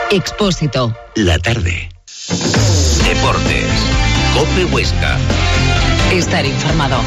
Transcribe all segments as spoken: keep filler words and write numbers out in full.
Expósito. La tarde. Deportes. COPE Huesca. Estar informado.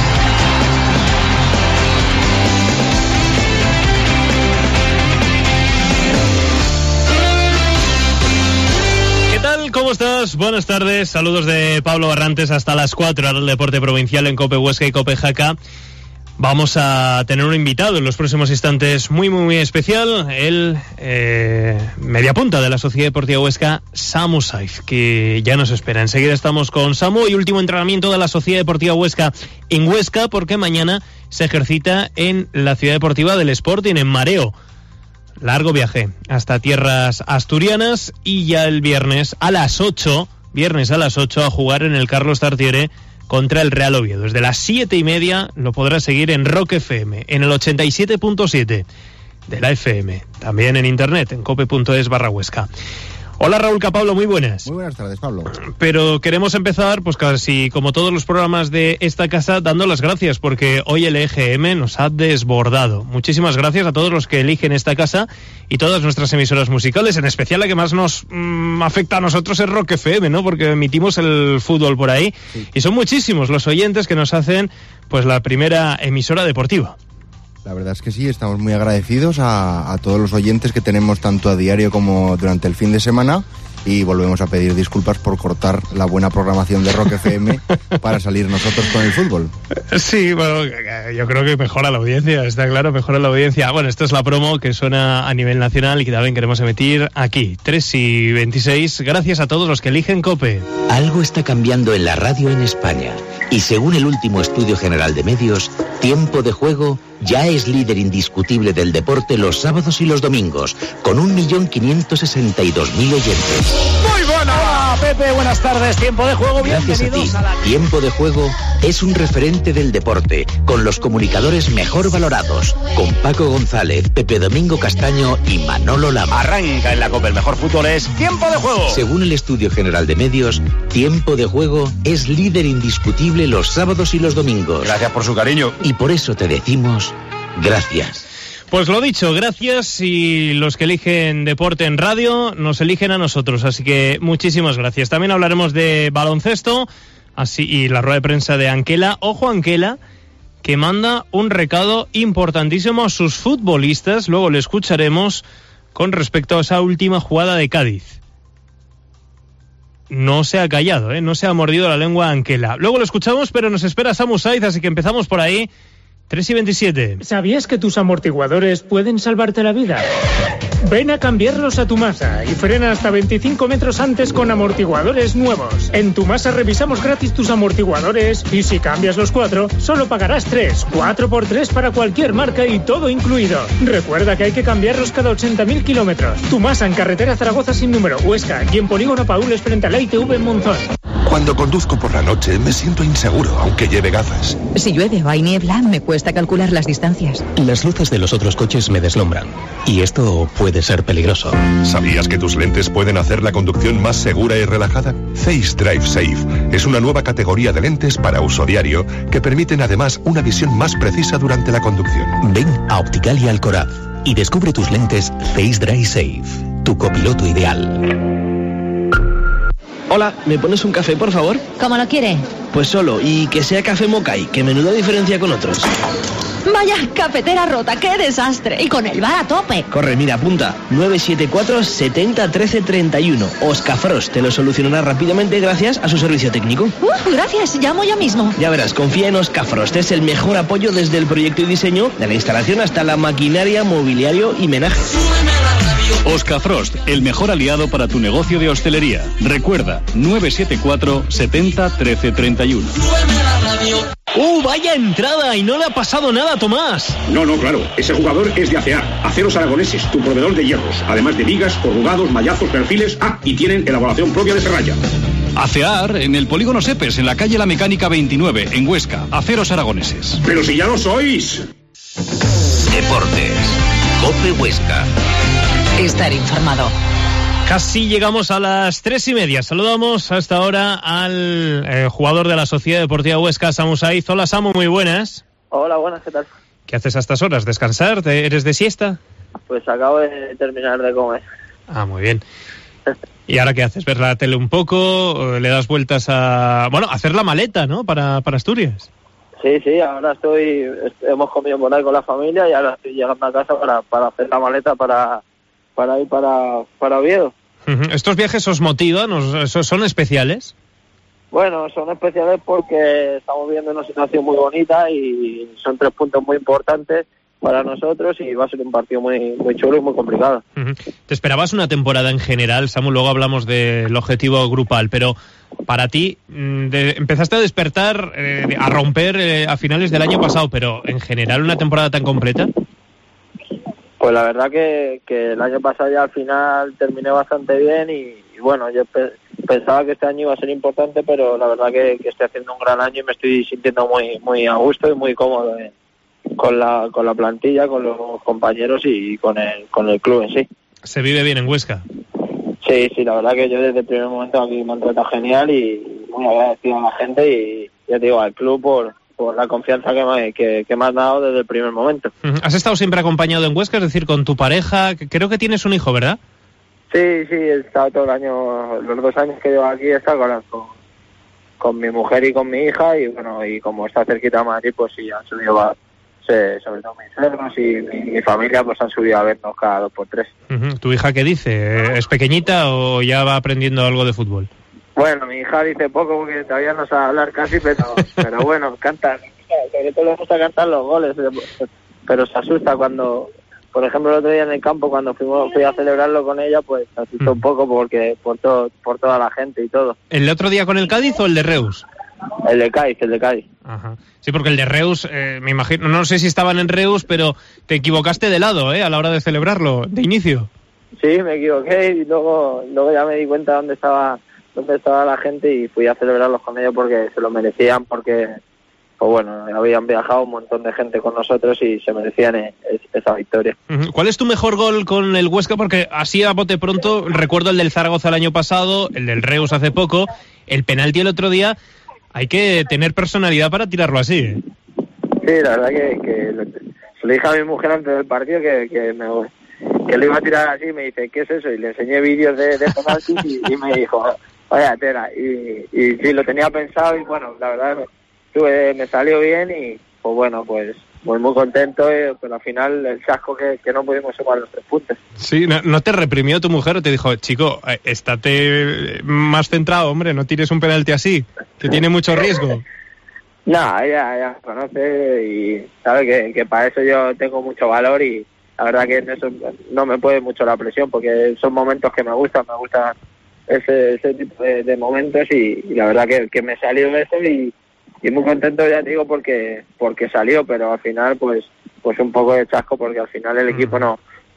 ¿Qué tal? ¿Cómo estás? Buenas tardes. Saludos de Pablo Barrantes hasta las cuatro al deporte provincial en COPE Huesca y COPE Jaca. Vamos a tener un invitado en los próximos instantes muy, muy, muy especial. El eh, mediapunta de la Sociedad Deportiva Huesca, Samu Saiz, que ya nos espera. Enseguida estamos con Samu y último entrenamiento de la Sociedad Deportiva Huesca en Huesca, porque mañana se ejercita en la Ciudad Deportiva del Sporting, en Mareo. Largo viaje hasta tierras asturianas y ya el viernes a las ocho, viernes a las ocho, a jugar en el Carlos Tartiere contra el Real Oviedo. Desde las siete y media lo podrás seguir en Rock F M, en el ochenta y siete punto siete de la F M, también en internet, en cope.es barra Huesca. Hola Raúl Capablo, muy buenas. Muy buenas tardes, Pablo. Pero queremos empezar, pues casi como todos los programas de esta casa, dando las gracias, porque hoy el E G M nos ha desbordado. Muchísimas gracias a todos los que eligen esta casa y todas nuestras emisoras musicales, en especial la que más nos mmm, afecta a nosotros es Rock F M, ¿no? Porque emitimos el fútbol por ahí, sí. Y son muchísimos los oyentes que nos hacen pues la primera emisora deportiva. La verdad es que sí, estamos muy agradecidos a, a todos los oyentes que tenemos tanto a diario como durante el fin de semana, y volvemos a pedir disculpas por cortar la buena programación de Rock F M para salir nosotros con el fútbol. Sí, bueno, yo creo que mejora la audiencia, está claro, mejora la audiencia. Bueno, esta es la promo que suena a nivel nacional y que también queremos emitir aquí, tres y veintiséis, gracias a todos los que eligen COPE. Algo está cambiando en la radio en España, y según el último estudio general de medios, Tiempo de Juego ya es líder indiscutible del deporte los sábados y los domingos, con un millón quinientos sesenta y dos mil oyentes. ¡Muy buena! Hola, Pepe, buenas tardes. Tiempo de Juego, gracias bienvenidos a ti. A la... Tiempo de Juego es un referente del deporte, con los comunicadores mejor valorados, con Paco González, Pepe Domingo Castaño y Manolo Lama. Arranca en la COPE, el mejor fútbol es Tiempo de Juego. Según el estudio general de medios, Tiempo de Juego es líder indiscutible los sábados y los domingos. Gracias por su cariño. Y por eso te decimos gracias. Pues lo dicho, gracias, y los que eligen deporte en radio nos eligen a nosotros, así que muchísimas gracias. También hablaremos de baloncesto así y la rueda de prensa de Anquela. Ojo, Anquela, que manda un recado importantísimo a sus futbolistas, luego le escucharemos con respecto a esa última jugada de Cádiz. No se ha callado, ¿eh? No se ha mordido la lengua Anquela. Luego lo escuchamos, pero nos espera Samu Saiz, así que empezamos por ahí. tres y veintisiete. ¿Sabías que tus amortiguadores pueden salvarte la vida? Ven a cambiarlos a Tumasa y frena hasta veinticinco metros antes con amortiguadores nuevos. En Tumasa revisamos gratis tus amortiguadores y si cambias los cuatro, solo pagarás tres. Cuatro por tres para cualquier marca y todo incluido. Recuerda que hay que cambiarlos cada ochenta mil kilómetros. Tumasa en carretera Zaragoza sin número, Huesca, y en Polígono Paules frente a la I T V en Monzón. Cuando conduzco por la noche me siento inseguro, aunque lleve gafas. Si llueve o hay niebla, me cuesta calcular las distancias. Las luces de los otros coches me deslumbran. Y esto puede ser peligroso. ¿Sabías que tus lentes pueden hacer la conducción más segura y relajada? Face Drive Safe es una nueva categoría de lentes para uso diario que permiten además una visión más precisa durante la conducción. Ven a Optical y Alcoraz y descubre tus lentes Face Drive Safe, tu copiloto ideal. Hola, ¿me pones un café, por favor? ¿Cómo lo quiere? Pues solo, y que sea café Mokai, que menuda diferencia con otros. Vaya, cafetera rota, qué desastre. Y con el bar a tope. Corre, mira, apunta. nueve siete cuatro, setenta, trece, treinta y uno. Oscafrost te lo solucionará rápidamente gracias a su servicio técnico. Uh, gracias, llamo yo mismo. Ya verás, confía en Oscafrost. Es el mejor apoyo desde el proyecto y diseño, de la instalación hasta la maquinaria, mobiliario y menaje. Oscafrost, el mejor aliado para tu negocio de hostelería. Recuerda, nueve siete cuatro, setenta, trece, treinta y uno. ¡Uh, vaya entrada! Y no le ha pasado nada a Tomás. No, no, claro. Ese jugador es de A C A, Aceros Aragoneses, tu proveedor de hierros. Además de vigas, corrugados, mallazos, perfiles. Ah, y tienen elaboración propia de ferralla. ACEAR en el Polígono Sepes, en la calle La Mecánica veintinueve, en Huesca. Aceros Aragoneses. ¡Pero si ya lo sois! Deportes. COPE Huesca. Estar informado. Casi llegamos a las tres y media. Saludamos hasta ahora al eh, jugador de la Sociedad Deportiva Huesca, Samu Saiz. Hola, Samu, muy buenas. Hola, buenas, ¿qué tal? ¿Qué haces a estas horas? ¿Descansar? ¿Eres de siesta? Pues acabo de terminar de comer. Ah, muy bien. ¿Y ahora qué haces? ¿Ver la tele un poco? ¿Le das vueltas a... Bueno, hacer la maleta, ¿no? Para, para Asturias. Sí, sí, ahora estoy... Hemos comido por ahí con la familia y ahora estoy llegando a casa para, para hacer la maleta para, para ir para, para Oviedo. Uh-huh. ¿Estos viajes os motivan? ¿Os, son especiales? Bueno, son especiales porque estamos viviendo una situación muy bonita y son tres puntos muy importantes para nosotros y va a ser un partido muy muy chulo y muy complicado. Uh-huh. ¿Te esperabas una temporada en general, Samu? Luego hablamos del objetivo grupal, pero para ti de, empezaste a despertar, eh, a romper eh, a finales del año pasado, pero en general una temporada tan completa. Pues la verdad que, que el año pasado ya al final terminé bastante bien y, y bueno, yo pe- pensaba que este año iba a ser importante, pero la verdad que, que estoy haciendo un gran año y me estoy sintiendo muy muy a gusto y muy cómodo eh. con la con la plantilla, con los compañeros y con el con el club en sí. ¿Se vive bien en Huesca? Sí, sí, la verdad que yo desde el primer momento aquí me han tratado genial y muy agradecido a la gente y ya te digo, al club por, por la confianza que me, que, que me has dado desde el primer momento. ¿Has estado siempre acompañado en Huesca, es decir, con tu pareja? Creo que tienes un hijo, ¿verdad? Sí, sí, he estado todo el año, los dos años que llevo aquí he estado con, con, con mi mujer y con mi hija y bueno, y como está cerquita de Madrid, pues sí, han subido a... Sí, sobre todo mis hermanos y mi, mi familia pues han subido a vernos cada dos por tres. Uh-huh. ¿Tu hija qué dice? ¿Es pequeñita o ya va aprendiendo algo de fútbol? Bueno, mi hija dice poco porque todavía no sabe hablar casi, pero pero bueno, canta, sobre todo le gusta cantar los goles, pero se asusta cuando, por ejemplo, el otro día en el campo cuando fuimos, fui a celebrarlo con ella, pues se asustó uh-huh. un poco porque por todo por toda la gente y todo. ¿El otro día con el Cádiz o el de Reus? El de Cádiz, el de Cádiz. Ajá. Sí, porque el de Reus, eh, me imagino, no sé si estaban en Reus, pero te equivocaste de lado, ¿eh? A la hora de celebrarlo, de inicio. Sí, me equivoqué y luego luego ya me di cuenta dónde estaba dónde estaba la gente y fui a celebrarlos con ellos porque se lo merecían, porque, pues bueno, habían viajado un montón de gente con nosotros y se merecían e- esa victoria. ¿Cuál es tu mejor gol con el Huesca? Porque así a bote pronto recuerdo el del Zaragoza el año pasado, el del Reus hace poco, el penalti el otro día. Hay que tener personalidad para tirarlo así, ¿eh? Sí, la verdad que, que lo, se lo dije a mi mujer antes del partido que, que, me, que lo iba a tirar así y me dice, ¿qué es eso? Y le enseñé vídeos de, de penaltis y, y me dijo, vaya tela. Y, y sí, lo tenía pensado y bueno, la verdad tuve, me salió bien y pues bueno, pues muy muy contento, eh, pero al final el chasco que, que no pudimos sumar los tres puntos. Sí, ¿no, no te reprimió tu mujer o te dijo, chico, estate más centrado, hombre, no tires un penalti así, que tiene mucho riesgo? No, ella, ella me conoce y sabe que, que para eso yo tengo mucho valor y la verdad que en eso no me puede mucho la presión porque son momentos que me gustan, me gustan ese, ese tipo de, de momentos y, y la verdad que, que me salió eso y Y muy contento, ya te digo, porque porque salió, pero al final, pues pues un poco de chasco, porque al final el equipo no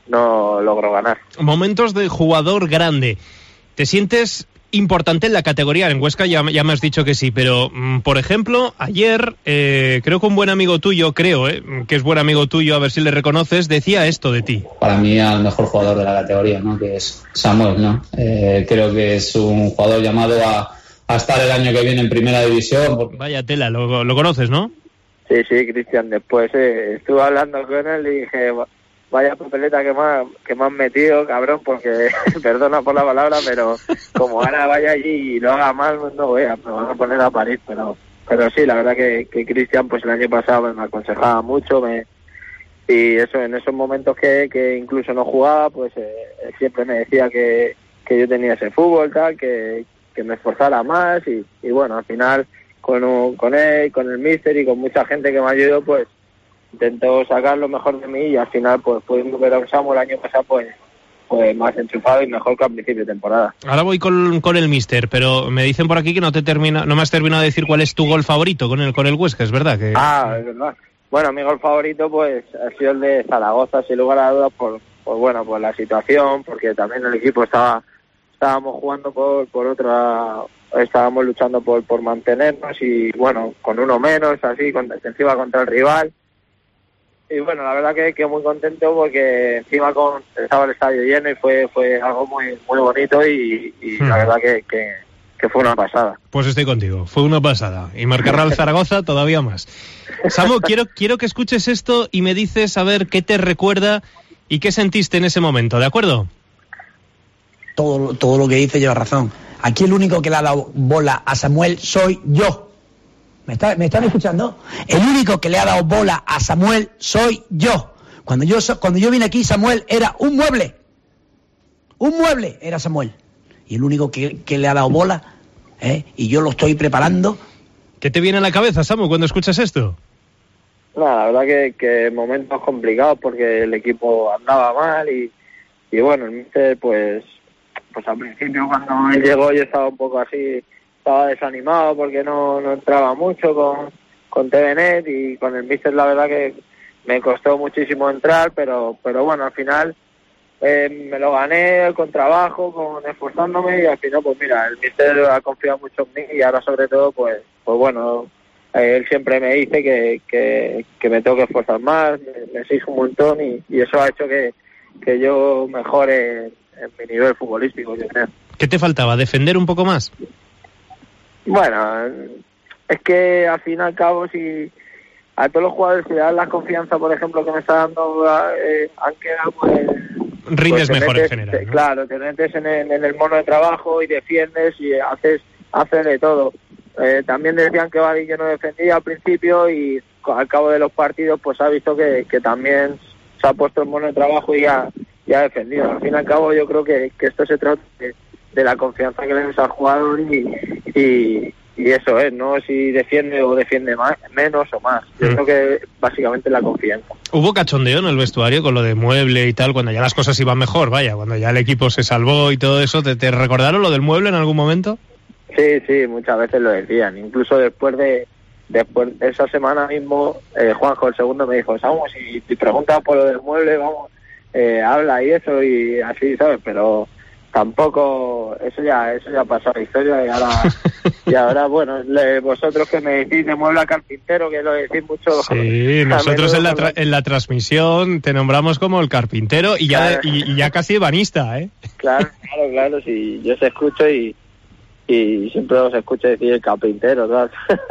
no logró ganar. Momentos de jugador grande. ¿Te sientes importante en la categoría? En Huesca ya, ya me has dicho que sí, pero, por ejemplo, ayer, eh, creo que un buen amigo tuyo, creo, eh, que es buen amigo tuyo, a ver si le reconoces, decía esto de ti. Para mí, al mejor jugador de la categoría, ¿no? Que es Samuel, ¿no? Eh, creo que es un jugador llamado a a estar el año que viene en primera división. Porque... Vaya tela, lo, lo conoces, ¿no? Sí, sí, Cristian, después eh, estuve hablando con él y dije, vaya papeleta que me, ha, que me han metido, cabrón, porque, perdona por la palabra, pero como ahora vaya allí y lo haga mal, no voy a, me van a poner a París, pero pero sí, la verdad que, que Cristian, pues el año pasado me aconsejaba mucho, me y eso en esos momentos que, que incluso no jugaba, pues eh, siempre me decía que, que yo tenía ese fútbol, tal, que que me esforzara más y, y bueno, al final con, un, con él, con el míster y con mucha gente que me ayudó, pues intento sacar lo mejor de mí y al final pues pudimos ver a un Samu el año pasado pues, pues más enchufado y mejor que al principio de temporada. Ahora voy con, con el míster, pero me dicen por aquí que no te termina, no me has terminado de decir cuál es tu gol favorito con el con el Huesca, ¿es verdad? Que... Ah, es verdad. Bueno, mi gol favorito pues ha sido el de Zaragoza, sin lugar a dudas, por, por bueno, por la situación, porque también el equipo estaba estábamos jugando por por otra, estábamos luchando por por mantenernos y bueno, con uno menos, así, con defensiva contra el rival. Y bueno, la verdad que, que muy contento porque encima con, estaba el estadio lleno y fue fue algo muy muy bonito y, y hmm. la verdad que, que, que fue una pasada. Pues estoy contigo, fue una pasada. Y marcará al Zaragoza todavía más. Samu, quiero, quiero que escuches esto y me dices a ver qué te recuerda y qué sentiste en ese momento, ¿de acuerdo? todo, todo lo que dice lleva razón. Aquí el único que le ha dado bola a Samuel soy yo. ¿Me, está, ¿Me están escuchando? El único que le ha dado bola a Samuel soy yo. Cuando yo, cuando yo vine aquí, Samuel era un mueble. Un mueble era Samuel. Y el único que, que le ha dado bola, ¿eh? Y yo lo estoy preparando. ¿Qué te viene a la cabeza, Samu, cuando escuchas esto? No, la verdad que, que momentos complicados porque el equipo andaba mal y, y bueno, el míster pues, pues al principio cuando él llegó yo estaba un poco así, estaba desanimado porque no, no entraba mucho con, con T V Net y con el míster la verdad que me costó muchísimo entrar, pero, pero bueno, al final eh, me lo gané con trabajo, con esforzándome y al final pues mira, el míster ha confiado mucho en mí y ahora sobre todo pues, pues bueno, él siempre me dice que, que, que me tengo que esforzar más, me, me exijo un montón y, y eso ha hecho que, que yo mejore en, en mi nivel futbolístico, yo creo. ¿Qué te faltaba? ¿Defender un poco más? Bueno, es que al fin y al cabo si a todos los jugadores se dan la confianza, por ejemplo, que me está dando eh, Anke, pues rindes pues mejor metes, en general, ¿no? Claro, te metes en el, en el mono de trabajo y defiendes y haces, haces de todo. Eh, también decían que Vadillo no defendía al principio y al cabo de los partidos pues ha visto que, que también se ha puesto en mono de trabajo y ha, y ha defendido. Al fin y al cabo yo creo que, que esto se trata de, de la confianza que le des al jugador y, y, y eso es, no si defiende o defiende más, menos o más. Yo mm. creo que básicamente la confianza. ¿Hubo cachondeo en el vestuario con lo de mueble y tal, cuando ya las cosas iban mejor, vaya, cuando ya el equipo se salvó y todo eso? ¿Te, te recordaron lo del mueble en algún momento? Sí, sí, muchas veces lo decían. Incluso después de después de esa semana mismo, eh, Juanjo el segundo me dijo, Samu, si te preguntas por lo del mueble, vamos, eh, habla y eso y así, ¿sabes? Pero tampoco, eso ya eso ya pasó a la historia y ahora, y ahora bueno, le, vosotros que me decís de mueble a carpintero, que lo decís mucho. Sí, nosotros en la, tra- en la transmisión te nombramos como el carpintero y ya, claro. y, y ya casi ebanista, ¿eh? Claro, claro, claro, sí, yo se escucho y y siempre os escucho decir el carpintero, ¿sabes?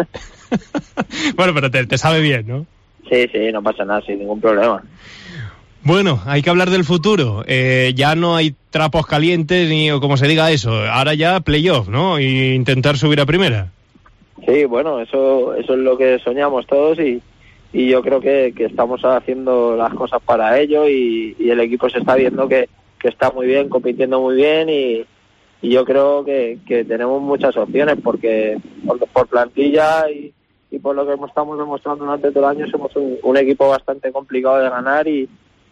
Bueno, pero te, te sabe bien, ¿no? Sí, sí, no pasa nada, sin ningún problema. Bueno, hay que hablar del futuro. Eh, ya no hay trapos calientes ni o como se diga eso. Ahora ya playoff, ¿no? Y intentar subir a primera. Sí, bueno, eso eso es lo que soñamos todos y, y yo creo que, que estamos haciendo las cosas para ello y, y el equipo se está viendo que, que está muy bien, compitiendo muy bien y Y yo creo que, que tenemos muchas opciones porque por, por plantilla y, y por lo que estamos demostrando durante todo el año somos un, un equipo bastante complicado de ganar y,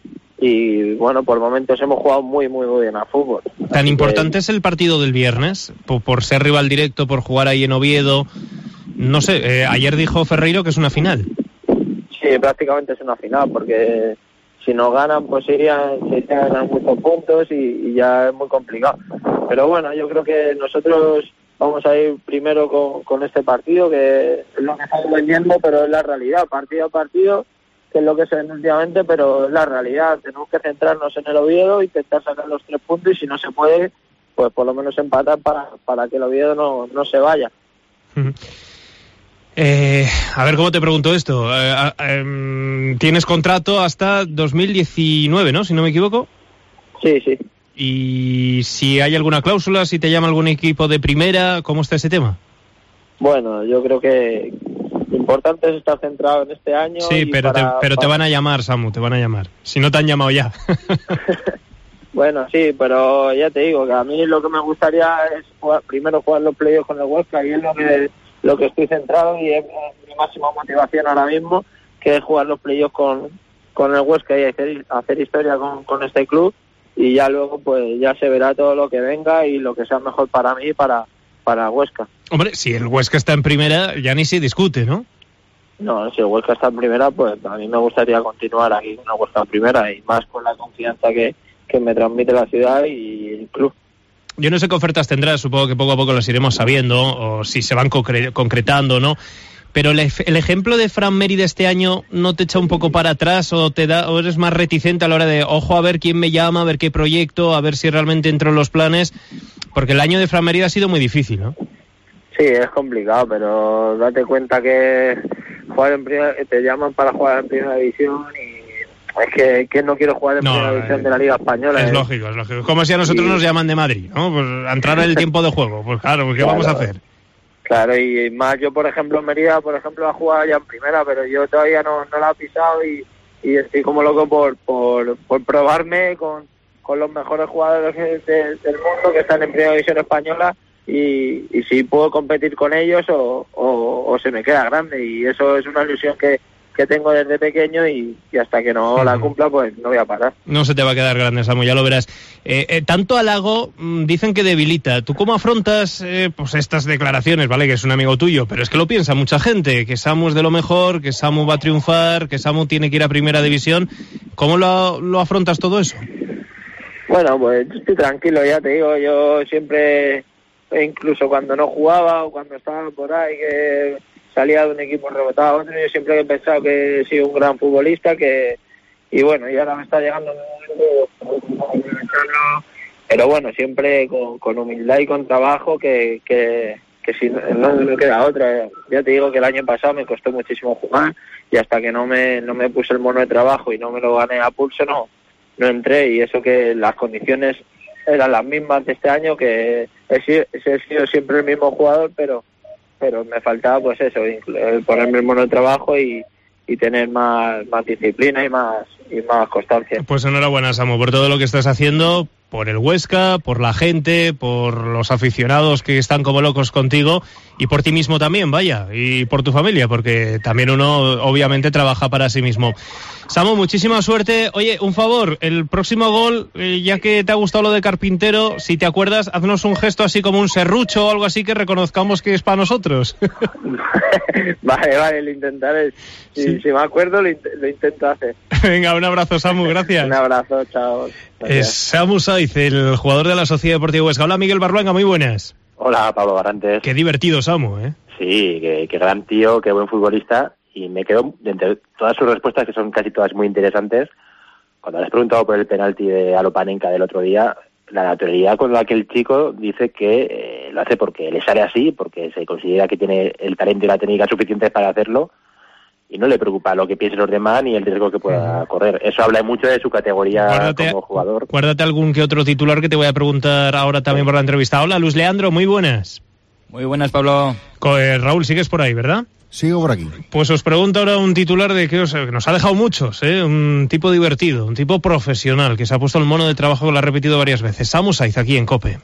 y bueno, por momentos hemos jugado muy, muy, muy bien al fútbol. ¿Tan Así importante que... es el partido del viernes? Por, por ser rival directo, por jugar ahí en Oviedo. No sé, eh, ayer dijo Ferreiro que es una final. Sí, prácticamente es una final porque si nos ganan pues irían, se irían a muchos puntos y, y ya es muy complicado. Pero bueno, yo creo que nosotros vamos a ir primero con, con este partido, que es lo que estamos vendiendo, pero es la realidad, partido a partido, que es lo que se vende últimamente, pero es la realidad. Tenemos que centrarnos en el Oviedo, intentar sacar los tres puntos y si no se puede, pues por lo menos empatar para, para que el Oviedo no, no se vaya. Eh, a ver, ¿cómo te pregunto esto? Eh, eh, tienes contrato hasta dos mil diecinueve, ¿no? Si no me equivoco. Sí, sí. Y si hay alguna cláusula, si te llama algún equipo de primera, ¿cómo está ese tema? Bueno, yo creo que lo importante es estar centrado en este año. Sí, pero, para, te, pero para... te van a llamar, Samu, te van a llamar. Si no te han llamado ya. Bueno, sí, pero ya te digo que a mí lo que me gustaría es jugar, primero jugar los playoffs con el Huesca y es lo que lo que estoy centrado y es mi máxima motivación ahora mismo, que es jugar los playoffs con, con el Huesca y hacer, hacer historia con, con este club. Y ya luego pues ya se verá todo lo que venga y lo que sea mejor para mí y para, para Huesca. Hombre, si el Huesca está en primera ya ni se discute, ¿no? No, si el Huesca está en primera pues a mí me gustaría continuar aquí con el Huesca en primera y más con la confianza que, que me transmite la ciudad y el club. Yo no sé qué ofertas tendrás, supongo que poco a poco las iremos sabiendo o si se van concre- concretando, ¿no? Pero el, el ejemplo de Fran Mérida este año no te echa un poco para atrás o te da o eres más reticente a la hora de ojo a ver quién me llama, a ver qué proyecto, a ver si realmente entro en los planes, porque el año de Fran Mérida ha sido muy difícil, ¿no? Sí, es complicado, pero date cuenta que jugar en primera, te llaman para jugar en primera división es que, que no quiero jugar en No, primera división eh, de la Liga Española. Es eh. lógico, es lógico. Como si a nosotros Y- nos llaman de Madrid, ¿no? Pues a entrar en el tiempo de juego. Pues claro, ¿qué Claro. vamos a hacer? Claro, y más yo, por ejemplo, en Mérida, por ejemplo, ha jugado ya en primera, pero yo todavía no, no la he pisado y, y estoy como loco por, por, por probarme con, con los mejores jugadores de- de- del mundo que están en primera división española y, y si puedo competir con ellos o, o, o se me queda grande, y eso es una ilusión que, que tengo desde pequeño y, y hasta que no la cumpla pues no voy a parar. No se te va a quedar grande, Samu, ya lo verás. Eh, eh, tanto halago mm, dicen que debilita. ¿Tú cómo afrontas eh, pues estas declaraciones? Vale, que es un amigo tuyo, pero es que lo piensa mucha gente, que Samu es de lo mejor, que Samu va a triunfar, que Samu tiene que ir a primera división. ¿Cómo lo, lo afrontas todo eso? Bueno, pues yo estoy tranquilo, ya te digo, yo siempre, incluso cuando no jugaba o cuando estaba por ahí, que salía de un equipo rebotado a otro, yo siempre he pensado que he sido un gran futbolista, que y bueno, y ahora me está llegando un momento, aprovecharlo, pero bueno, siempre con, con humildad y con trabajo, que, que, que si no, no me queda otra. Ya te digo que el año pasado me costó muchísimo jugar y hasta que no me, no me puse el mono de trabajo y no me lo gané a pulso, no, no entré, y eso que las condiciones eran las mismas de este año, que he sido, he sido siempre el mismo jugador, pero pero me faltaba pues eso, inclu- ponerme el mono de trabajo y, y tener más, más disciplina y más y más constancia. Pues enhorabuena, Samu, por todo lo que estás haciendo, por el Huesca, por la gente, por los aficionados que están como locos contigo y por ti mismo también, vaya, y por tu familia, porque también uno obviamente trabaja para sí mismo. Samu, muchísima suerte. Oye, un favor, el próximo gol, eh, ya que te ha gustado lo de Carpintero, si te acuerdas, haznos un gesto así como un serrucho o algo así que reconozcamos que es para nosotros. Vale, vale, lo intentaré. Si, Sí. si me acuerdo, lo, int- lo intento hacer. Venga, un abrazo, Samu, gracias. Un abrazo, chao. Es Samu Saiz, el jugador de la Sociedad Deportiva Huesca. Hola, Miguel Barruanga, muy buenas. Hola, Pablo Barrantes. Qué divertido, Samu, ¿eh? Sí, qué, qué gran tío, qué buen futbolista. Y me quedo, entre todas sus respuestas, que son casi todas muy interesantes, cuando le has preguntado por el penalti de Alopanenka del otro día, la naturalidad con la que el chico dice que eh, lo hace porque le sale así, porque se considera que tiene el talento y la técnica suficientes para hacerlo, y no le preocupa lo que piensen los demás ni el riesgo que pueda correr. Eso habla mucho de su categoría Guárdate, como jugador. Guárdate algún que otro titular que te voy a preguntar ahora también por la entrevista. Hola, Luis Leandro, muy buenas. Muy buenas, Pablo. Co- eh, Raúl, sigues por ahí, ¿verdad? Sigo por aquí. Pues os pregunto ahora un titular de que, os, que nos ha dejado muchos, ¿eh? Un tipo divertido, un tipo profesional, que se ha puesto el mono de trabajo, que lo ha repetido varias veces. Samu Saiz, aquí en COPE.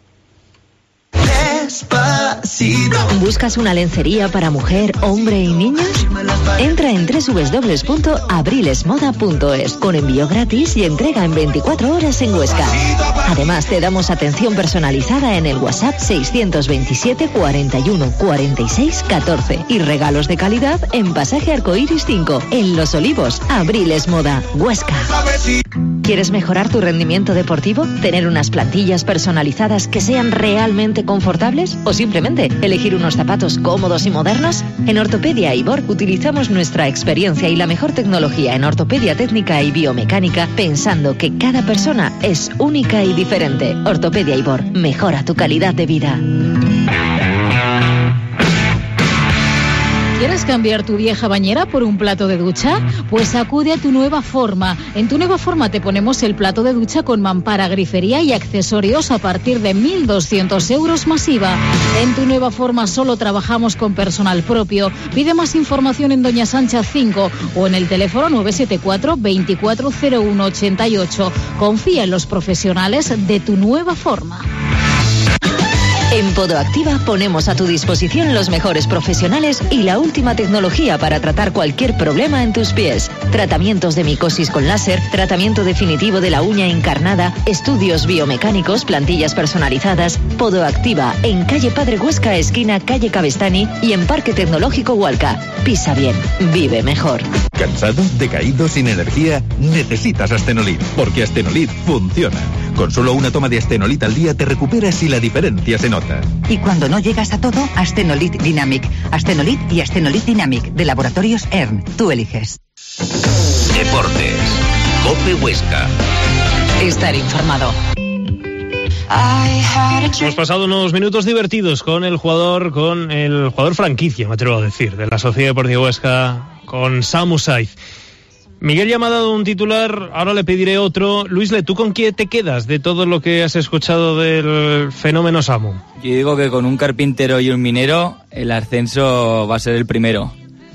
¿Buscas una lencería para mujer, hombre y niños? Entra en doble u doble u doble u punto abrilesmoda punto es con envío gratis y entrega en veinticuatro horas en Huesca. Además, te damos atención personalizada en el WhatsApp seiscientos veintisiete cuarenta y uno cuarenta y seis catorce y regalos de calidad en Pasaje Arcoiris cinco, en Los Olivos. Abriles Moda, Huesca. ¿Quieres mejorar tu rendimiento deportivo? ¿Tener unas plantillas personalizadas que sean realmente confortables? ¿O simplemente elegir unos zapatos cómodos y modernos? En Ortopedia Ibor utilizamos nuestra experiencia y la mejor tecnología en ortopedia técnica y biomecánica, pensando que cada persona es única y diferente. Ortopedia Ibor, mejora tu calidad de vida. ¿Quieres cambiar tu vieja bañera por un plato de ducha? Pues acude a Tu Nueva Forma. En Tu Nueva Forma te ponemos el plato de ducha con mampara, grifería y accesorios a partir de mil doscientos euros masiva. En Tu Nueva Forma solo trabajamos con personal propio. Pide más información en Doña Sancha cinco o en el teléfono nueve siete cuatro veinticuatro cero uno ochenta y ocho. Confía en los profesionales de Tu Nueva Forma. En Podoactiva ponemos a tu disposición los mejores profesionales y la última tecnología para tratar cualquier problema en tus pies. Tratamientos de micosis con láser, tratamiento definitivo de la uña encarnada, estudios biomecánicos, plantillas personalizadas. Podoactiva en calle Padre Huesca, esquina calle Cabestany, y en Parque Tecnológico Hualca. Pisa bien, vive mejor. ¿Cansado? ¿Decaído? ¿Sin energía? Necesitas Astenolit, porque Astenolit funciona. Con solo una toma de Astenolit al día te recuperas y la diferencia se nota. Y cuando no llegas a todo, Astenolit Dynamic. Astenolit y Astenolit Dynamic, de Laboratorios E R N. Tú eliges. Deportes. COPE Huesca. Estar informado. Hemos pasado unos minutos divertidos con el jugador, con el jugador franquicia, me atrevo a decir, de la Sociedad Deportiva Huesca, con Samu Saiz. Miguel ya me ha dado un titular, ahora le pediré otro. Luisle, ¿tú con quién te quedas de todo lo que has escuchado del fenómeno Samu? Yo digo que con un carpintero y un minero el ascenso va a ser el primero.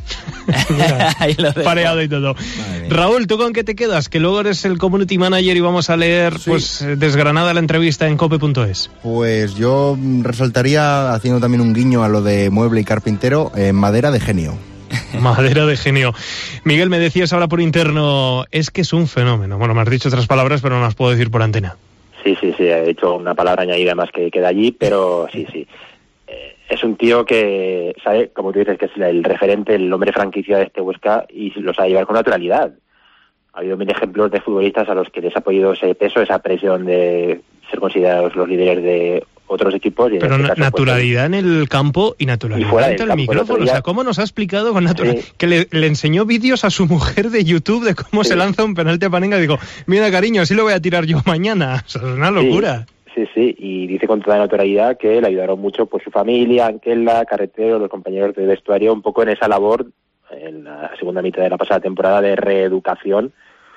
Ahí lo dejo. Pareado y todo. Raúl, ¿tú con qué te quedas? Que luego eres el community manager y vamos a leer sí. pues desgranada la entrevista en cope punto es. Pues yo resaltaría, haciendo también un guiño a lo de mueble y carpintero, en madera de genio. Madera de genio. Miguel, me decías ahora por interno, es que es un fenómeno. Bueno, me has dicho otras palabras, pero no las puedo decir por antena. Sí, sí, sí, he hecho una palabra añadida más que queda allí, pero sí, sí. Eh, es un tío que sabe, como tú dices, que es el referente, el hombre franquicia de este Huesca y lo sabe llevar con naturalidad. Ha habido mil ejemplos de futbolistas a los que les ha podido ese peso, esa presión de ser considerados los líderes de otros equipos. Y pero en este caso, naturalidad pues, en el campo y naturalidad y fuera del el campo, micrófono. El día... O sea, ¿cómo nos ha explicado con naturalidad? Sí. Que le, le enseñó vídeos a su mujer de YouTube de cómo sí. se lanza un penalti a Panenka. Digo, mira, cariño, así lo voy a tirar yo mañana. O sea, es una locura. Sí, sí, sí. Y dice con toda naturalidad que le ayudaron mucho pues su familia, Anquela, Carretero, los compañeros de vestuario, un poco en esa labor, en la segunda mitad de la pasada temporada, de reeducación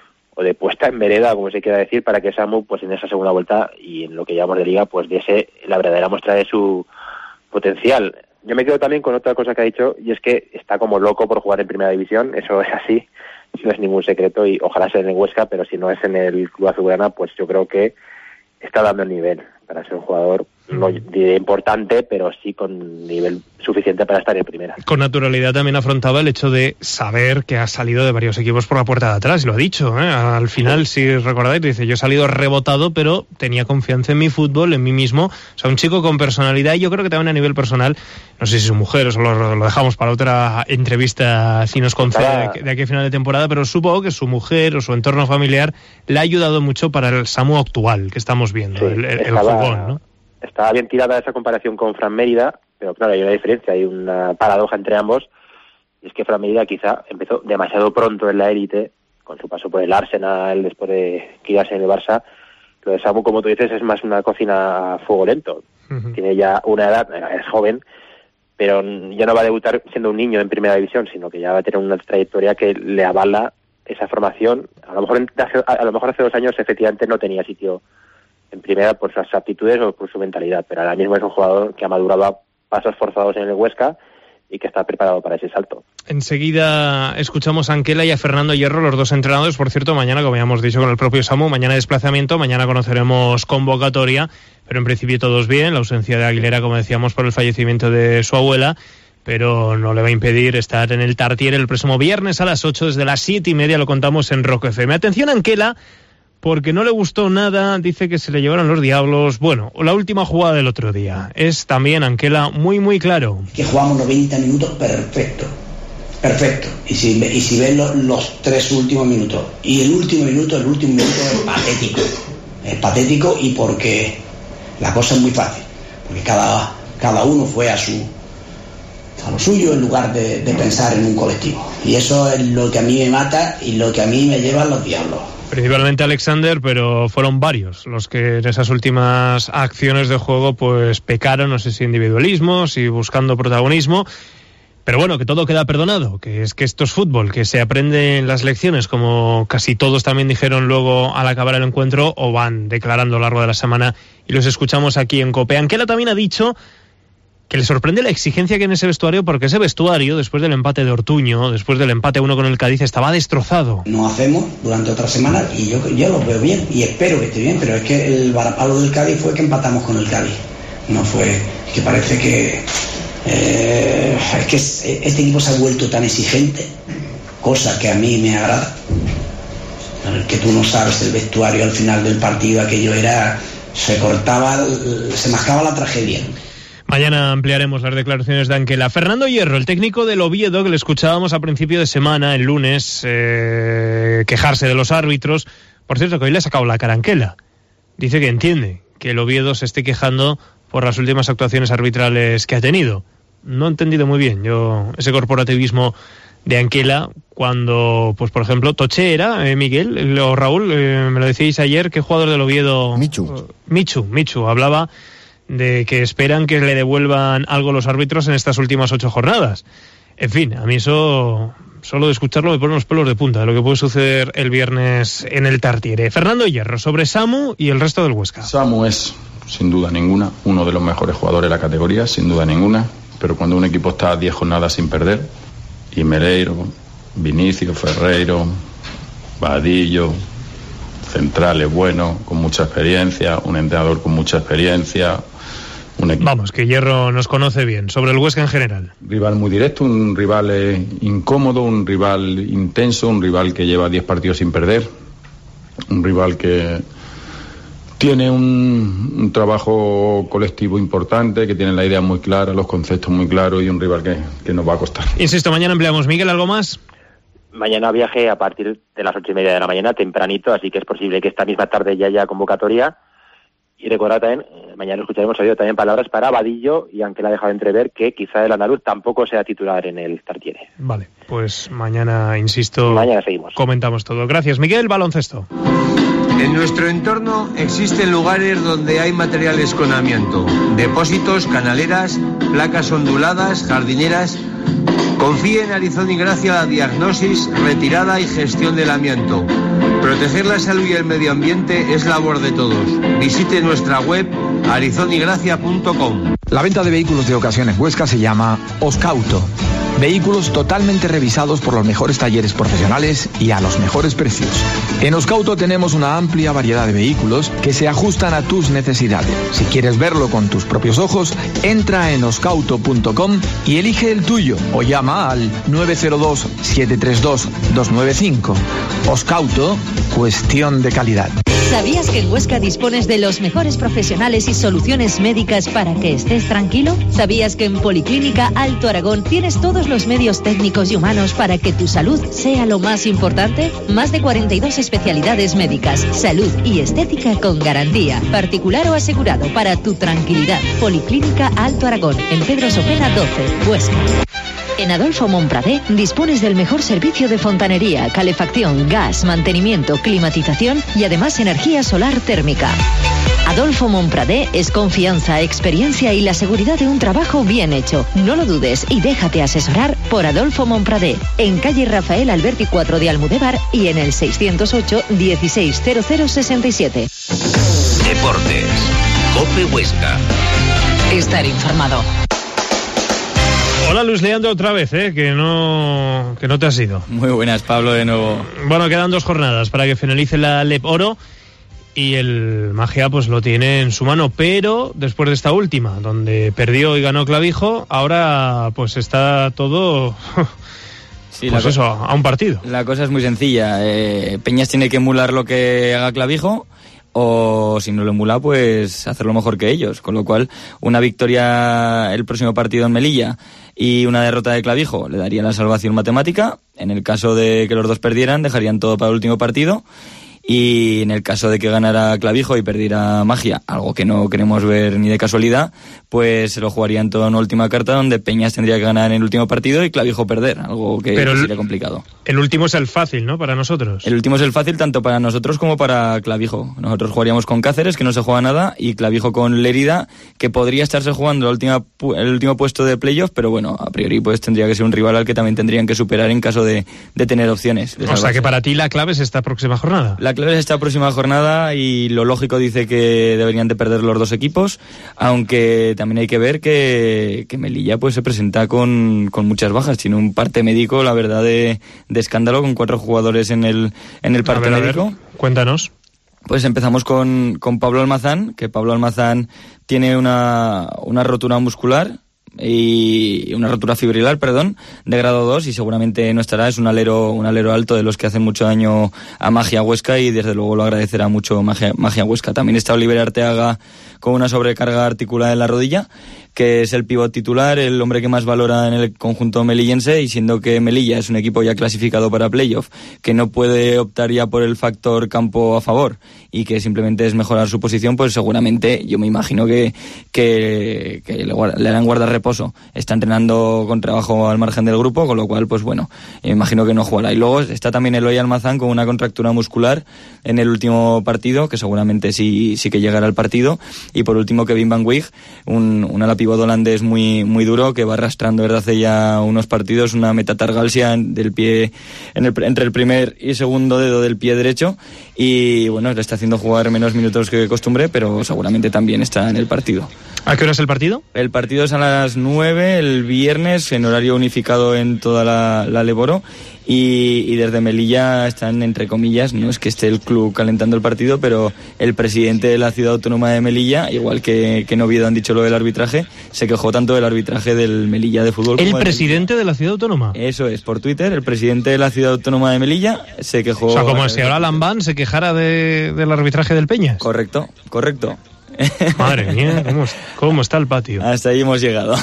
o de puesta en vereda, como se quiera decir, para que Samu, pues en esa segunda vuelta y en lo que llamamos de liga, pues diese la verdadera muestra de su potencial. Yo me quedo también con otra cosa que ha dicho, y es que está como loco por jugar en primera división, eso es así, no es ningún secreto, y ojalá sea en el Huesca, pero si no es en el Club Azulgrana, pues yo creo que está dando el nivel para ser un jugador, no diré importante, pero sí con nivel suficiente para estar en primera. Con naturalidad también afrontaba el hecho de saber que ha salido de varios equipos por la puerta de atrás, y lo ha dicho, ¿eh? Al final, sí. si recordáis, dice, yo he salido rebotado, pero tenía confianza en mi fútbol, en mí mismo. O sea, un chico con personalidad, y yo creo que también a nivel personal, no sé si su mujer, o lo, lo dejamos para otra entrevista, si nos concede, de, de aquí a final de temporada, pero supongo que su mujer o su entorno familiar le ha ayudado mucho para el Samu actual que estamos viendo, sí, el, el, el jugón, ¿no? Estaba bien tirada esa comparación con Fran Mérida, pero claro, hay una diferencia, hay una paradoja entre ambos, y es que Fran Mérida quizá empezó demasiado pronto en la élite, con su paso por el Arsenal, después de quedarse en el Barça. Lo de Samu, como tú dices, es más una cocina a fuego lento. Uh-huh. Tiene ya una edad, es joven, pero ya no va a debutar siendo un niño en primera división, sino que ya va a tener una trayectoria que le avala esa formación. A lo mejor, a lo mejor hace dos años efectivamente no tenía sitio en primera por sus aptitudes o por su mentalidad, pero ahora mismo es un jugador que ha madurado a pasos forzados en el Huesca y que está preparado para ese salto. Enseguida escuchamos a Anquela y a Fernando Hierro, los dos entrenadores. Por cierto, mañana, como ya hemos dicho con el propio Samu, mañana desplazamiento, mañana conoceremos convocatoria, pero en principio todos bien. La ausencia de Aguilera, como decíamos, por el fallecimiento de su abuela, pero no le va a impedir estar en el Tartiere el próximo viernes a las ocho, desde las siete y media, lo contamos en Rock F M. Atención a Anquela, porque no le gustó nada, dice que se le llevaron los diablos. Bueno, la última jugada del otro día es también, Anquela, muy muy claro. Que jugamos noventa minutos perfecto, perfecto. Y si, y si ves los, los tres últimos minutos, y el último minuto, el último minuto es patético. Es patético y porque la cosa es muy fácil, porque cada, cada uno fue a su a lo suyo en lugar de, de pensar en un colectivo. Y eso es lo que a mí me mata y lo que a mí me lleva a los diablos. Principalmente Alexander, pero fueron varios los que en esas últimas acciones de juego pues pecaron, no sé si individualismo, si buscando protagonismo, pero bueno, que todo queda perdonado, que es que esto es fútbol, que se aprenden las lecciones, como casi todos también dijeron luego al acabar el encuentro, o van declarando a lo largo de la semana, y los escuchamos aquí en COPE. Anquela también ha dicho que le sorprende la exigencia que hay en ese vestuario, porque ese vestuario, después del empate de Ortuño, después del empate uno con el Cádiz, estaba destrozado. No hacemos durante otra semana y yo, yo lo veo bien y espero que esté bien, pero es que el varapalo del Cádiz fue que empatamos con el Cádiz. No fue, es que parece que eh, es que este equipo se ha vuelto tan exigente, cosa que a mí me agrada. Que tú no sabes el vestuario al final del partido, aquello era, se cortaba, se mascaba la tragedia. Mañana ampliaremos las declaraciones de Anquela. Fernando Hierro, el técnico del Oviedo, que le escuchábamos a principio de semana, el lunes, eh, quejarse de los árbitros. Por cierto, que hoy le ha sacado la cara a Anquela. Dice que entiende que el Oviedo se esté quejando por las últimas actuaciones arbitrales que ha tenido. No he entendido muy bien yo ese corporativismo de Anquela cuando, pues por ejemplo, Toché era, eh, Miguel, o Raúl, eh, me lo decíais ayer, ¿qué jugador del Oviedo? Michu. Michu, Michu, hablaba de que esperan que le devuelvan algo los árbitros en estas últimas ocho jornadas. En fin, a mí eso solo de escucharlo me ponen los pelos de punta de lo que puede suceder el viernes en el Tartiere. Fernando Hierro, sobre Samu y el resto del Huesca. Samu es, sin duda ninguna, uno de los mejores jugadores de la categoría, sin duda ninguna, pero cuando un equipo está a diez jornadas sin perder, y Meleiro, Vinicio, Ferreiro, Vadillo, centrales buenos, con mucha experiencia, un entrenador con mucha experiencia. Un equipo. Vamos, que Hierro nos conoce bien, sobre el Huesca en general. Rival muy directo, un rival eh, incómodo, un rival intenso, un rival que lleva diez partidos sin perder, un rival que tiene un, un trabajo colectivo importante, que tiene la idea muy clara, los conceptos muy claros y un rival que, que nos va a costar. Insisto, mañana empleamos. Miguel, ¿algo más? Mañana viaje a partir de las ocho y media de la mañana, tempranito, así que es posible que esta misma tarde ya haya convocatoria. Y recordad también, eh, mañana escucharemos oído también palabras para Vadillo, y aunque le ha dejado entrever que quizá el andaluz tampoco sea titular en el Tartiere. Vale, pues mañana, insisto, mañana seguimos. Comentamos todo. Gracias, Miguel. Baloncesto. En nuestro entorno existen lugares donde hay materiales con amianto, depósitos, canaleras, placas onduladas, jardineras. Confíe en Arizón y Gracia la diagnosis, retirada y gestión del amianto. Proteger la salud y el medio ambiente es labor de todos. Visite nuestra web arizón y gracia punto com. La venta de vehículos de ocasiones Huesca se llama Oscauto. Vehículos totalmente revisados por los mejores talleres profesionales y a los mejores precios. En Oscauto tenemos una amplia variedad de vehículos que se ajustan a tus necesidades. Si quieres verlo con tus propios ojos, entra en oscauto punto com y elige el tuyo o llama al nueve cero dos, siete tres dos, dos nueve cinco. Oscauto, cuestión de calidad. ¿Sabías que en Huesca dispones de los mejores profesionales y soluciones médicas para que estés tranquilo? ¿Sabías que en Policlínica Alto Aragón tienes todos los medios técnicos y humanos para que tu salud sea lo más importante? Más de cuarenta y dos especialidades médicas, salud y estética con garantía, particular o asegurado, para tu tranquilidad. Policlínica Alto Aragón, en Pedro Sopena doce, Huesca. En Adolfo Montpradé dispones del mejor servicio de fontanería, calefacción, gas, mantenimiento, climatización y además energía solar térmica. Adolfo Montpradé es confianza, experiencia y la seguridad de un trabajo bien hecho. No lo dudes y déjate asesorar por Adolfo Montpradé, en calle Rafael Alberti cuatro de Almudévar y en el seiscientos ocho, dieciséis cero cero sesenta y siete. Deportes. COPE Huesca. Estar informado. Hola, Luis Leandro, otra vez, ¿eh? que no que no te has ido. Muy buenas, Pablo, de nuevo. Bueno, quedan dos jornadas para que finalice la Lep Oro y el Magia pues lo tiene en su mano, pero después de esta última, donde perdió y ganó Clavijo, ahora pues está todo... Sí, pues la eso, a un partido. La cosa es muy sencilla. Eh, Peñas tiene que emular lo que haga Clavijo, o si no lo emula, pues hacerlo mejor que ellos. Con lo cual, una victoria el próximo partido en Melilla y una derrota de Clavijo le daría la salvación matemática. En el caso de que los dos perdieran, dejarían todo para el último partido. Y en el caso de que ganara Clavijo y perdiera Magia, algo que no queremos ver ni de casualidad, pues se lo jugarían todo en una última carta donde Peñas tendría que ganar en el último partido y Clavijo perder, algo que Pero sería el, complicado. El último es el fácil, ¿no?, para nosotros. El último es el fácil tanto para nosotros como para Clavijo. Nosotros jugaríamos con Cáceres, que no se juega nada, y Clavijo con Lérida, que podría estarse jugando la última, el último puesto de playoff, pero bueno, a priori pues tendría que ser un rival al que también tendrían que superar en caso de, de tener opciones. De o sea que para ti la clave es esta próxima jornada. La clave es esta próxima jornada y lo lógico dice que deberían de perder los dos equipos, aunque también hay que ver que, que Melilla pues se presenta con, con muchas bajas. Tiene un parte médico, la verdad, de, de escándalo, con cuatro jugadores en el, en el parte a ver, médico. A ver, cuéntanos. Pues empezamos con, con Pablo Almazán, que Pablo Almazán tiene una, una rotura muscular y una rotura fibrilar, perdón, de grado dos, y seguramente no estará. Es un alero un alero alto de los que hacen mucho daño a Magia Huesca y desde luego lo agradecerá mucho Magia, Magia Huesca. También está Oliver Arteaga con una sobrecarga articular en la rodilla, que es el pívot titular, el hombre que más valora en el conjunto melillense, y siendo que Melilla es un equipo ya clasificado para playoff, que no puede optar ya por el factor campo a favor y que simplemente es mejorar su posición, pues seguramente yo me imagino que, que, que le, le harán guardar reposo. Está entrenando con trabajo al margen del grupo, con lo cual pues bueno, me imagino que no jugará. Y luego está también Eloy Almazán con una contractura muscular en el último partido, que seguramente sí, sí que llegará al partido, Y por último, Kevin Van Wijk, un, un ala pivot holandés muy, muy duro, que va arrastrando desde hace ya unos partidos una metatargalsia del pie, en el, entre el primer y segundo dedo del pie derecho, y bueno, le está haciendo jugar menos minutos que de costumbre, pero seguramente también está en el partido. ¿A qué hora es el partido? El partido es a las nueve el viernes, en horario unificado en toda la, la Leboro, y, y desde Melilla están, entre comillas, no es que esté el club calentando el partido, pero el presidente de la ciudad autónoma de Melilla, igual que, que en Oviedo han dicho lo del arbitraje, se quejó tanto del arbitraje del Melilla de fútbol. ¿El presidente de la ciudad autónoma? Eso es, por Twitter, el presidente de la ciudad autónoma de Melilla se quejó... O sea, como si ahora Lambán se quejara de, del arbitraje del Peñas. Correcto, correcto. Madre mía, ¿cómo, cómo está el patio? Hasta ahí hemos llegado.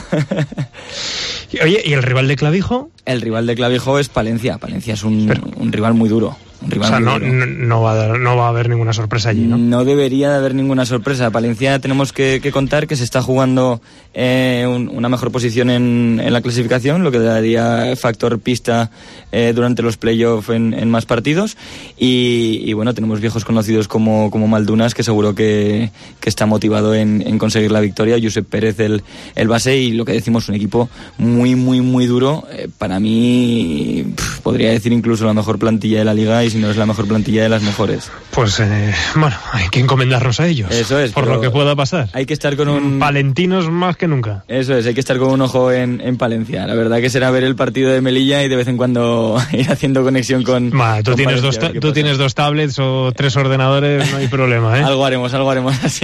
Oye, ¿y el rival de Clavijo? El rival de Clavijo es Palencia. Palencia es un, Pero... un rival muy duro. Un rival o sea, muy no, duro. no, no, va a dar, no va a haber ninguna sorpresa allí, ¿no? No debería de haber ninguna sorpresa. Palencia tenemos que, que contar que se está jugando eh, un, una mejor posición en, en la clasificación, lo que daría factor pista eh, durante los playoffs en, en más partidos. Y, y bueno, tenemos viejos conocidos como, como Maldunas, que seguro que, que está motivado en, en conseguir la victoria. Josep Pérez, el, el base, y lo que decimos, un equipo muy, muy, muy duro. Eh, para mí, pff, podría decir incluso la mejor plantilla de la liga, y si no es la mejor plantilla, de las mejores. Pues eh, bueno, hay que encomendarnos a ellos. Eso es. Por lo que pueda pasar. Hay que estar con un... Palentinos más que nunca. Eso es, hay que estar con un ojo en, en Palencia. La verdad que será ver el partido de Melilla y de vez en cuando ir haciendo conexión con... Ma, tú con tienes, Palencia, dos, ta- tú tienes dos tablets o tres ordenadores, no hay problema, ¿eh? Algo haremos, algo haremos así.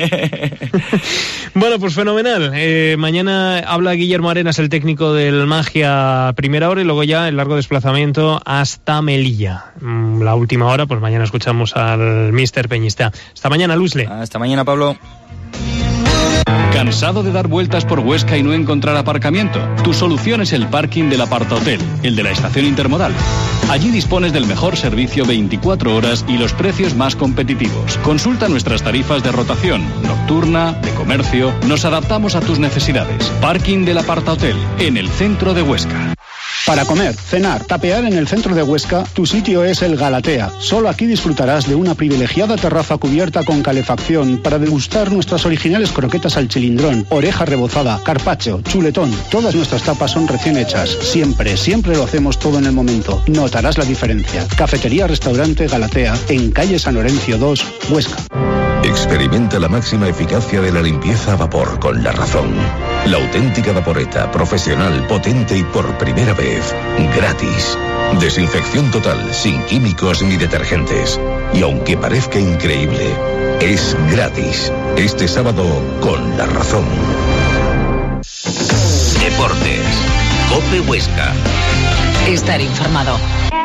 Bueno, pues fenomenal. Eh, mañana habla Guillermo Arenas, el técnico del Magia, primera hora, y luego ya el largo desplazamiento hasta Melilla. La última hora, pues mañana escuchamos al míster Peñista. Hasta mañana, Luisle. Hasta mañana, Pablo. ¿Cansado de dar vueltas por Huesca y no encontrar aparcamiento? Tu solución es el parking del Apartahotel, el de la estación intermodal. Allí dispones del mejor servicio veinticuatro horas y los precios más competitivos. Consulta nuestras tarifas de rotación, nocturna, de comercio. Nos adaptamos a tus necesidades. Parking del Apartahotel, en el centro de Huesca. Para comer, cenar, tapear en el centro de Huesca, tu sitio es el Galatea. Solo aquí disfrutarás de una privilegiada terraza cubierta con calefacción para degustar nuestras originales croquetas al chilindrón, oreja rebozada, carpaccio, chuletón. Todas nuestras tapas son recién hechas. Siempre, siempre lo hacemos todo en el momento. Notarás la diferencia. Cafetería-restaurante Galatea, en calle San Lorenzo dos, Huesca. Experimenta la máxima eficacia de la limpieza a vapor con La Razón. La auténtica vaporeta, profesional, potente y por primera vez, gratis. Desinfección total, sin químicos ni detergentes. Y aunque parezca increíble, es gratis. Este sábado con La Razón. Deportes. COPE Huesca. Estar informado.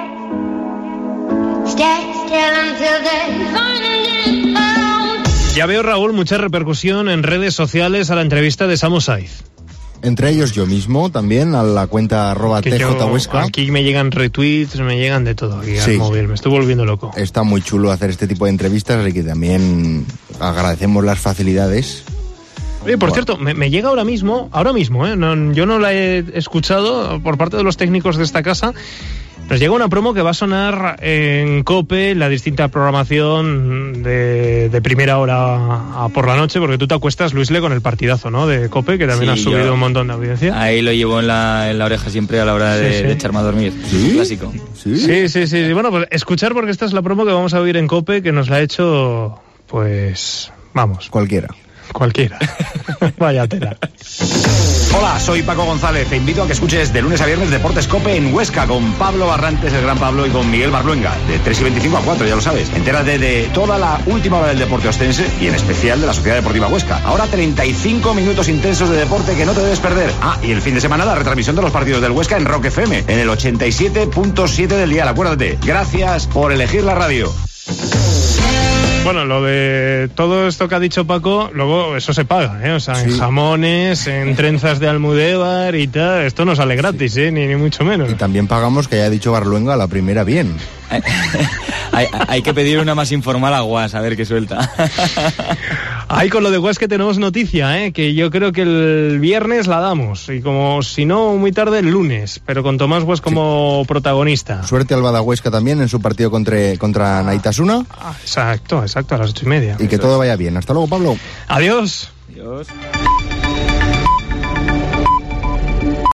Ya veo, Raúl, mucha repercusión en redes sociales a la entrevista de Samu Saiz. Entre ellos yo mismo, también, a la cuenta arroba Que T J yo- Huesca. Aquí me llegan retweets, me llegan de todo aquí Sí. al móvil, me estoy volviendo loco. Está muy chulo hacer este tipo de entrevistas, así que también agradecemos las facilidades. Oye, por cierto, me, me llega ahora mismo, ahora mismo, ¿eh? No, yo no la he escuchado por parte de los técnicos de esta casa. Nos llega una promo que va a sonar en COPE, la distinta programación de, de primera hora a por la noche, porque tú te acuestas, Luisle, con el partidazo, ¿no? De COPE, que también Sí, has subido yo- un montón de audiencia. Ahí lo llevo en la, en la oreja siempre a la hora de, Sí, sí. de echarme a dormir. ¿Sí? Clásico. ¿Sí? Sí, sí, sí, sí. Bueno, pues escuchar, porque esta es la promo que vamos a oír en COPE, que nos la ha hecho, pues, vamos. Cualquiera. Cualquiera. Vaya tela. Hola, soy Paco González. Te invito a que escuches de lunes a viernes Deportes COPE en Huesca con Pablo Barrantes, el gran Pablo, y con Miguel Barluenga, de tres y veinticinco a cuatro, ya lo sabes. Entérate de toda la última hora del deporte ostense y en especial de la Sociedad Deportiva Huesca. Ahora treinta y cinco minutos intensos de deporte que no te debes perder. Ah, y el fin de semana la retransmisión de los partidos del Huesca en Rock F M, en el ochenta y siete punto siete del dial. Acuérdate. Gracias por elegir la radio. Bueno, lo de todo esto que ha dicho Paco, luego eso se paga, ¿eh? O sea, en Sí. jamones, en trenzas de Almudévar y tal, esto no sale gratis, ¿eh? Ni, ni mucho menos. Y también pagamos que haya dicho Barluenga a la primera bien. hay, hay que pedir una más informal a Guas, a ver qué suelta. Ahí con lo de Guas que tenemos noticia, ¿eh? Que yo creo que el viernes la damos, y como si no muy tarde el lunes, pero con Tomás Guas como sí. protagonista. Suerte al Badahuesca también en su partido contra, contra Naitasuna. Ah, exacto, exacto, a las ocho y media. Y que todo vaya bien. Hasta luego, Pablo. Adiós. Adiós.